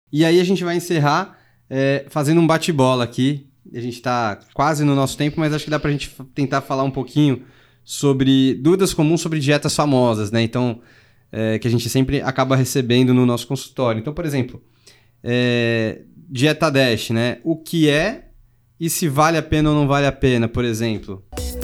E aí a gente vai encerrar fazendo um bate-bola aqui. A gente está quase no nosso tempo, mas acho que dá pra gente tentar falar um pouquinho sobre dúvidas comuns sobre dietas famosas, né? Então, que a gente sempre acaba recebendo no nosso consultório. Então, por exemplo, dieta DASH, né? O que é e se vale a pena ou não vale a pena, por exemplo?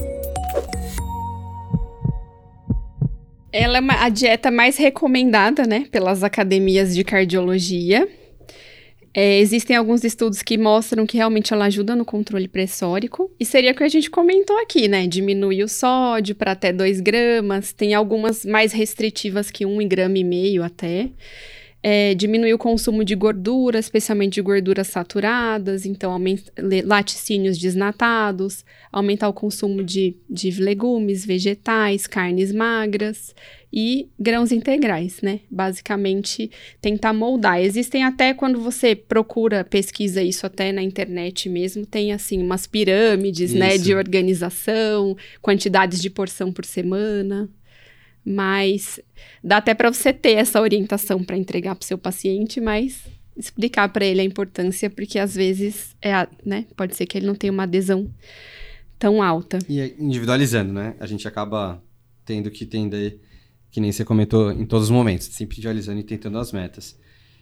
Ela é a dieta mais recomendada, né, pelas academias de cardiologia. Existem alguns estudos que mostram que realmente ela ajuda no controle pressórico. E seria o que a gente comentou aqui, né? Diminuir o sódio para até 2 gramas. Tem algumas mais restritivas que 1,5 gramas até. Diminuir o consumo de gordura, especialmente de gorduras saturadas. Então, laticínios desnatados. Aumentar o consumo de legumes, vegetais, carnes magras. E grãos integrais, né? Basicamente, tentar moldar. Existem até, quando você pesquisa isso até na internet mesmo, tem, assim, umas pirâmides, né? De organização, quantidades de porção por semana. Mas dá até para você ter essa orientação para entregar para o seu paciente, mas explicar para ele a importância, porque às vezes, né? Pode ser que ele não tenha uma adesão tão alta. E individualizando, né? A gente acaba tendo que entender... que nem você comentou em todos os momentos, sempre individualizando e tentando as metas.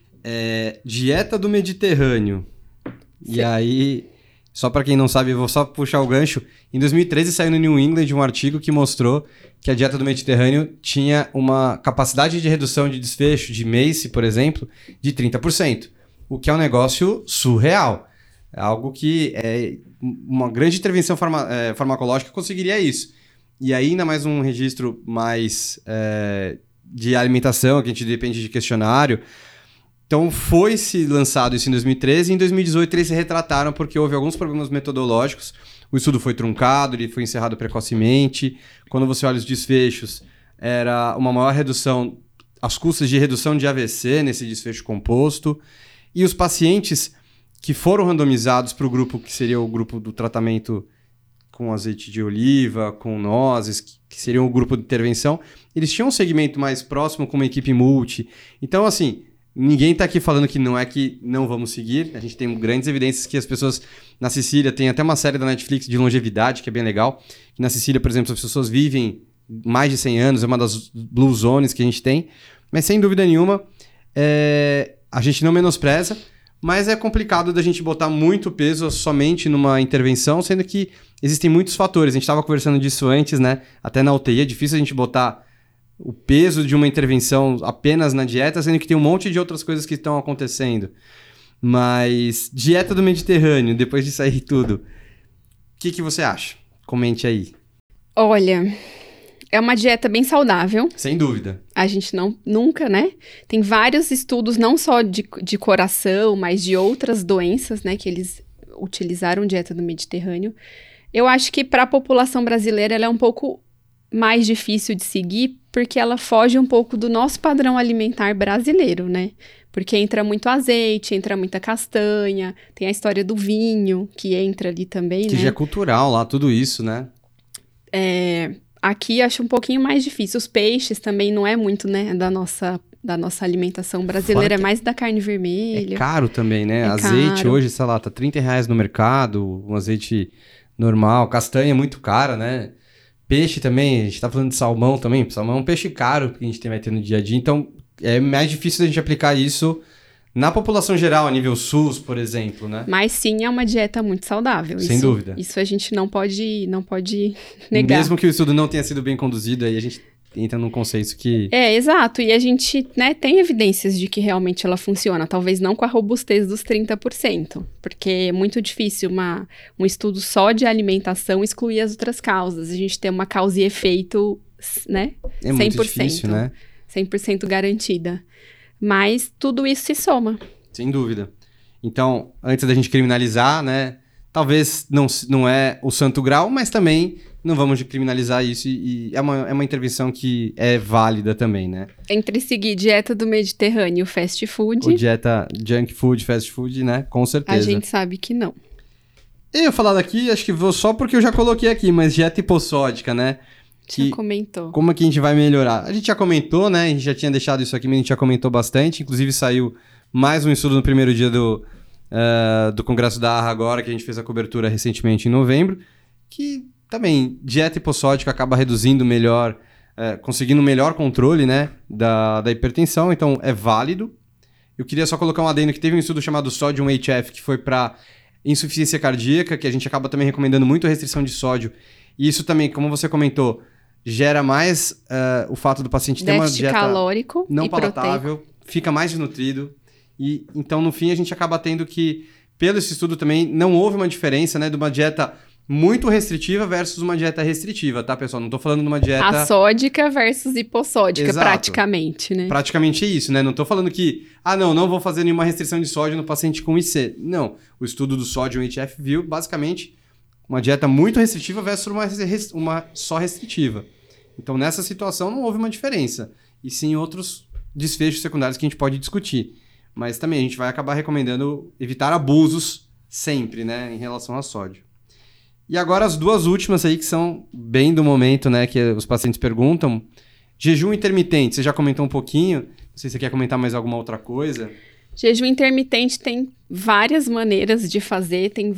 Dieta do Mediterrâneo. Sim. E aí, só para quem não sabe, eu vou só puxar o gancho. Em 2013 saiu no New England um artigo que mostrou que a dieta do Mediterrâneo tinha uma capacidade de redução de desfecho de MACE, por exemplo, de 30%. O que é um negócio surreal. É algo que uma grande intervenção farmacológica conseguiria isso. E aí, ainda mais um registro mais de alimentação, que a gente depende de questionário. Então, foi-se lançado isso em 2013 e em 2018 eles se retrataram porque houve alguns problemas metodológicos. O estudo foi truncado, ele foi encerrado precocemente. Quando você olha os desfechos, era uma maior redução, as custas de redução de AVC nesse desfecho composto. E os pacientes que foram randomizados para o grupo que seria o grupo do tratamento com azeite de oliva, com nozes, que seriam o grupo de intervenção, eles tinham um segmento mais próximo com uma equipe multi. Então, assim, ninguém está aqui falando que não vamos seguir. A gente tem grandes evidências que as pessoas na Sicília, tem até uma série da Netflix de longevidade, que é bem legal. Que na Sicília, por exemplo, as pessoas vivem mais de 100 anos, é uma das blue zones que a gente tem. Mas, sem dúvida nenhuma, a gente não menospreza, mas é complicado da gente botar muito peso somente numa intervenção, sendo que existem muitos fatores. A gente estava conversando disso antes, né? Até na UTI é difícil a gente botar o peso de uma intervenção apenas na dieta, sendo que tem um monte de outras coisas que estão acontecendo. Mas dieta do Mediterrâneo, depois de sair tudo, o que você acha? Comente aí. Olha, é uma dieta bem saudável. Sem dúvida. A gente nunca, né? Tem vários estudos, não só de coração, mas de outras doenças, né? Que eles utilizaram dieta do Mediterrâneo. Eu acho que para a população brasileira ela é um pouco mais difícil de seguir, porque ela foge um pouco do nosso padrão alimentar brasileiro, né? Porque entra muito azeite, entra muita castanha, tem a história do vinho, que entra ali também, que né? já é cultural lá, tudo isso, né? Aqui acho um pouquinho mais difícil. Os peixes também não é muito, né, da nossa alimentação brasileira, é mais da carne vermelha. É caro também, né? Azeite caro. Hoje, sei lá, tá R$30 no mercado, um azeite normal. Castanha é muito cara, né? Peixe também, a gente tá falando de salmão também. Salmão é um peixe caro que a gente vai ter no dia a dia. Então, é mais difícil da gente aplicar isso na população geral, a nível SUS, por exemplo, né? Mas sim, é uma dieta muito saudável. Sem dúvida. Isso a gente não pode negar. Mesmo que o estudo não tenha sido bem conduzido, aí a gente entra num conceito que... Exato. E a gente, né, tem evidências de que realmente ela funciona. Talvez não com a robustez dos 30%. Porque é muito difícil um estudo só de alimentação excluir as outras causas. A gente tem uma causa e efeito, né? É muito difícil, né? 100% garantida. Mas tudo isso se soma. Sem dúvida. Então, antes da gente criminalizar, né? Talvez não é o santo grau, mas também não vamos criminalizar isso. E é uma intervenção que é válida também, né? Entre seguir dieta do Mediterrâneo, fast food... Ou dieta junk food, fast food, né? Com certeza. A gente sabe que não. Eu ia falar daqui, acho que vou só porque eu já coloquei aqui, mas dieta hipossódica, né? Já comentou. Como é que a gente vai melhorar? A gente já comentou, né? A gente já tinha deixado isso aqui, mas a gente já comentou bastante. Inclusive saiu mais um estudo no primeiro dia do Congresso da AHA agora, que a gente fez a cobertura recentemente em novembro, que também dieta hipossódica acaba reduzindo melhor, conseguindo um melhor controle, né, da hipertensão, então é válido. Eu queria só colocar um adendo que teve um estudo chamado Sodium HF, que foi para insuficiência cardíaca, que a gente acaba também recomendando muito a restrição de sódio. E isso também, como você comentou, gera mais o fato do paciente ter uma dieta calórico não e palatável, proteico. Fica mais desnutrido. E então, no fim, a gente acaba tendo que, pelo esse estudo também, não houve uma diferença, né, de uma dieta muito restritiva versus uma dieta restritiva, tá, pessoal? Não tô falando de uma dieta... Assódica versus hipossódica, Exato. praticamente, né? Praticamente é isso, né? Não tô falando que, não vou fazer nenhuma restrição de sódio no paciente com IC. Não. O estudo do Sodium HF viu, basicamente, uma dieta muito restritiva versus uma só restritiva. Então, nessa situação, não houve uma diferença. E sim outros desfechos secundários que a gente pode discutir. Mas também a gente vai acabar recomendando evitar abusos sempre, né, em relação a sódio. E agora as duas últimas aí que são bem do momento, né, que os pacientes perguntam. Jejum intermitente, você já comentou um pouquinho. Não sei se você quer comentar mais alguma outra coisa. Jejum intermitente tem várias maneiras de fazer, tem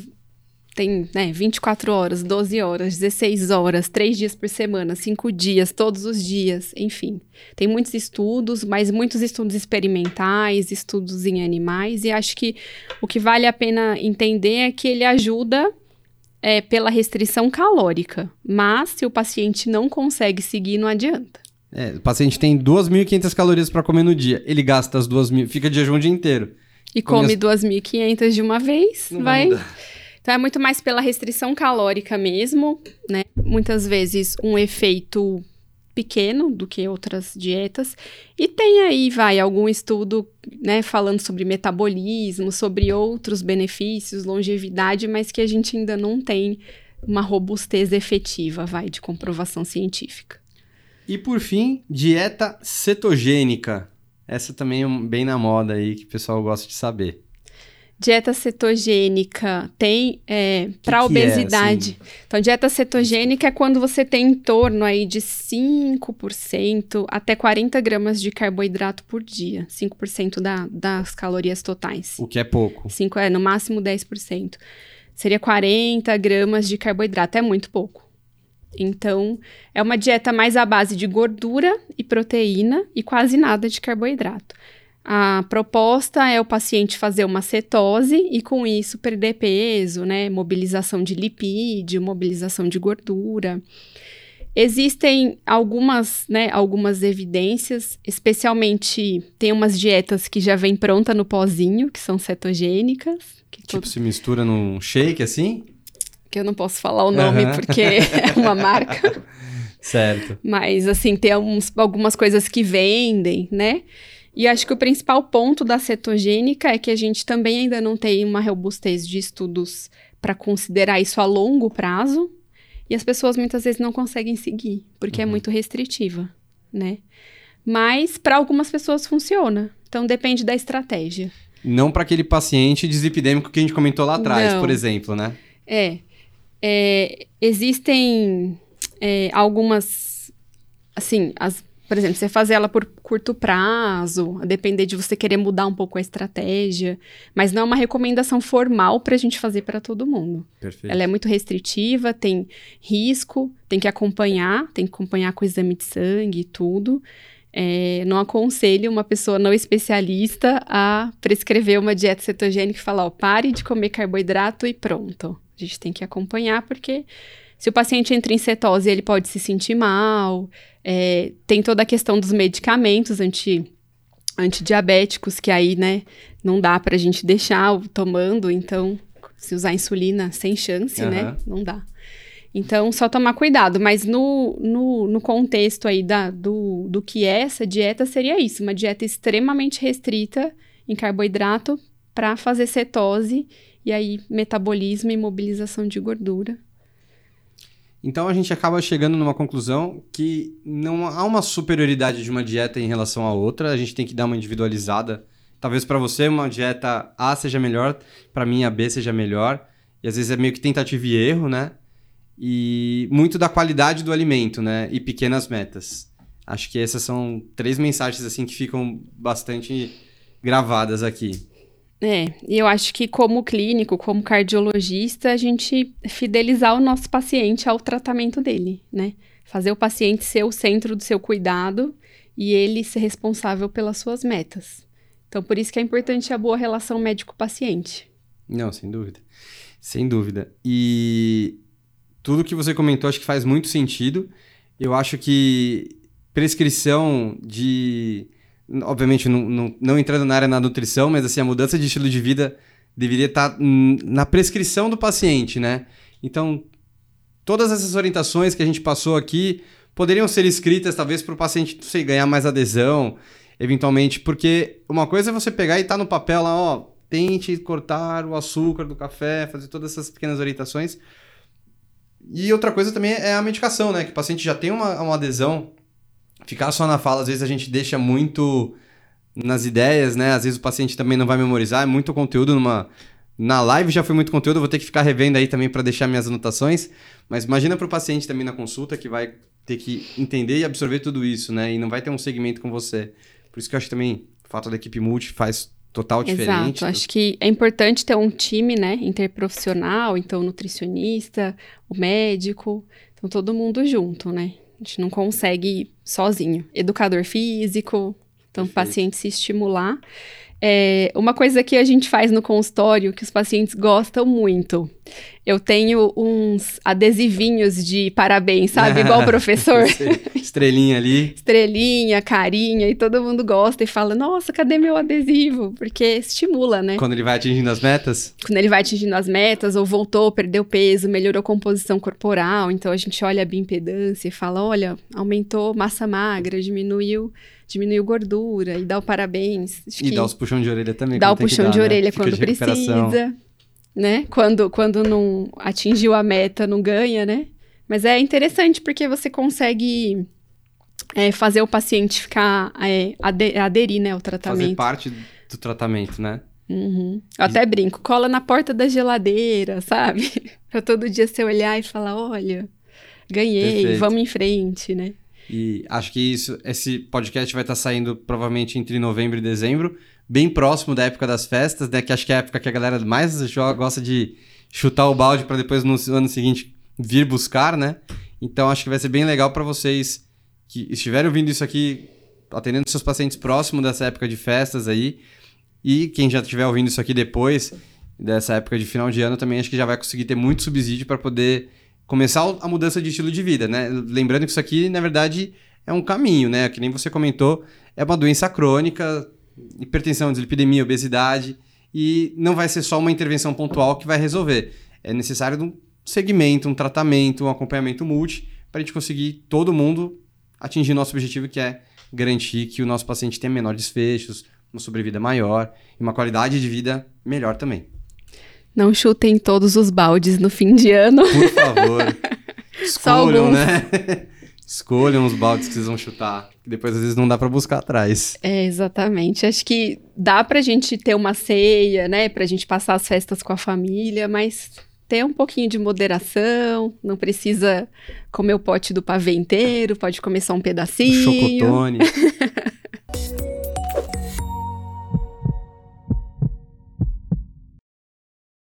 24 horas, 12 horas, 16 horas, 3 dias por semana, 5 dias, todos os dias, enfim. Tem muitos estudos, mas muitos estudos experimentais, estudos em animais, e acho que o que vale a pena entender é que ele ajuda pela restrição calórica, mas se o paciente não consegue seguir, não adianta. O paciente tem 2.500 calorias para comer no dia, ele gasta as 2.000, fica de jejum o dia inteiro. E come 2.500 de uma vez, não vai... mudar. Então, é muito mais pela restrição calórica mesmo, né? Muitas vezes um efeito pequeno do que outras dietas. E tem aí, algum estudo, né, falando sobre metabolismo, sobre outros benefícios, longevidade, mas que a gente ainda não tem uma robustez efetiva, de comprovação científica. E por fim, dieta cetogênica. Essa também é bem na moda aí, que o pessoal gosta de saber. Dieta cetogênica tem para obesidade. Assim? Então, dieta cetogênica é quando você tem em torno aí de 5% até 40 gramas de carboidrato por dia. 5% das calorias totais. O que é pouco. No máximo 10%. Seria 40 gramas de carboidrato. É muito pouco. Então, é uma dieta mais à base de gordura e proteína e quase nada de carboidrato. A proposta é o paciente fazer uma cetose e, com isso, perder peso, né? Mobilização de lipídio, mobilização de gordura. Existem algumas evidências, especialmente tem umas dietas que já vem pronta no pozinho, que são cetogênicas. Se mistura num shake, assim? Que eu não posso falar o nome porque é uma marca. Certo. Mas, assim, tem algumas coisas que vendem, né? E acho que o principal ponto da cetogênica é que a gente também ainda não tem uma robustez de estudos para considerar isso a longo prazo. E as pessoas muitas vezes não conseguem seguir, porque é muito restritiva, né? Mas para algumas pessoas funciona. Então depende da estratégia. Não para aquele paciente dislipidêmico que a gente comentou lá atrás, por exemplo, né? Existem algumas, assim, por exemplo, você fazer ela por curto prazo, a depender de você querer mudar um pouco a estratégia, mas não é uma recomendação formal para a gente fazer para todo mundo. Perfeito. Ela é muito restritiva, tem risco, tem que acompanhar com o exame de sangue e tudo. Não aconselho uma pessoa não especialista a prescrever uma dieta cetogênica e falar, pare de comer carboidrato e pronto. A gente tem que acompanhar, porque se o paciente entra em cetose, ele pode se sentir mal. Tem toda a questão dos medicamentos antidiabéticos, que aí, né, não dá pra gente deixar tomando. Então, se usar insulina, sem chance, né? Não dá. Então, só tomar cuidado. Mas no contexto aí do que é essa dieta, seria isso. Uma dieta extremamente restrita em carboidrato para fazer cetose. E aí, metabolismo e mobilização de gordura. Então, a gente acaba chegando numa conclusão que não há uma superioridade de uma dieta em relação à outra. A gente tem que dar uma individualizada. Talvez para você uma dieta A seja melhor, para mim a B seja melhor. E às vezes é meio que tentativa e erro, né? E muito da qualidade do alimento, né? E pequenas metas. Acho que essas são 3 mensagens assim que ficam bastante gravadas aqui. E eu acho que como clínico, como cardiologista, a gente fidelizar o nosso paciente ao tratamento dele, né? Fazer o paciente ser o centro do seu cuidado e ele ser responsável pelas suas metas. Então, por isso que é importante a boa relação médico-paciente. Não, sem dúvida. Sem dúvida. E tudo que você comentou acho que faz muito sentido. Eu acho que prescrição de... Obviamente, não entrando na área da nutrição, mas assim, a mudança de estilo de vida deveria estar na prescrição do paciente, né? Então, todas essas orientações que a gente passou aqui poderiam ser escritas, talvez, para o paciente, não sei, ganhar mais adesão, eventualmente, porque uma coisa é você pegar e tá no papel lá, ó, tente cortar o açúcar do café, fazer todas essas pequenas orientações. E outra coisa também é a medicação, né? Que o paciente já tem uma adesão. Ficar só na fala, às vezes a gente deixa muito nas ideias, né? Às vezes o paciente também não vai memorizar, é muito conteúdo Na live já foi muito conteúdo, eu vou ter que ficar revendo aí também para deixar minhas anotações. Mas imagina para o paciente também na consulta que vai ter que entender e absorver tudo isso, né? E não vai ter um segmento com você. Por isso que eu acho que também o fato da equipe multi faz total diferença. Exato, acho que é importante ter um time, né, interprofissional, então o nutricionista, o médico, então todo mundo junto, né? A gente não consegue sozinho. Educador físico, então o paciente se estimular. Uma coisa que a gente faz no consultório, que os pacientes gostam muito, eu tenho uns adesivinhos de parabéns, sabe? Igual o professor. Estrelinha ali. Estrelinha, carinha, e todo mundo gosta e fala, nossa, cadê meu adesivo? Porque estimula, né? Quando ele vai atingindo as metas? Quando ele vai atingindo as metas, ou voltou, perdeu peso, melhorou a composição corporal, então a gente olha a bioimpedância e fala, olha, aumentou massa magra, diminuiu gordura, e dá o parabéns. E dá os puxão de orelha também. Dá o puxão de orelha quando precisa, né? Quando não atingiu a meta, não ganha, né? Mas é interessante porque você consegue fazer o paciente ficar, aderir, né, ao tratamento. Fazer parte do tratamento, né? Uhum. Eu até brinco, cola na porta da geladeira, sabe? Pra todo dia você olhar e falar, olha, ganhei, perfeito. Vamos em frente, né? E acho que esse podcast vai estar saindo provavelmente entre novembro e dezembro, bem próximo da época das festas, né? Que acho que é a época que a galera mais gosta de chutar o balde para depois no ano seguinte vir buscar, né? Então acho que vai ser bem legal para vocês que estiverem ouvindo isso aqui, atendendo seus pacientes próximo dessa época de festas aí, e quem já estiver ouvindo isso aqui depois dessa época de final de ano também acho que já vai conseguir ter muito subsídio para poder começar a mudança de estilo de vida, né? Lembrando que isso aqui, na verdade, é um caminho, né? Que nem você comentou, é uma doença crônica, hipertensão, dislipidemia, obesidade, e não vai ser só uma intervenção pontual que vai resolver. É necessário um segmento, um tratamento, um acompanhamento multi, para a gente conseguir todo mundo atingir nosso objetivo, que é garantir que o nosso paciente tenha menores desfechos, uma sobrevida maior e uma qualidade de vida melhor também. Não chutem todos os baldes no fim de ano. Por favor. Escolham, né? Escolham os baldes que vocês vão chutar. Que depois, às vezes, não dá pra buscar atrás. Exatamente. Acho que dá pra gente ter uma ceia, né? Pra gente passar as festas com a família, mas ter um pouquinho de moderação. Não precisa comer o pote do pavê inteiro. Pode comer só um pedacinho. O chocotone.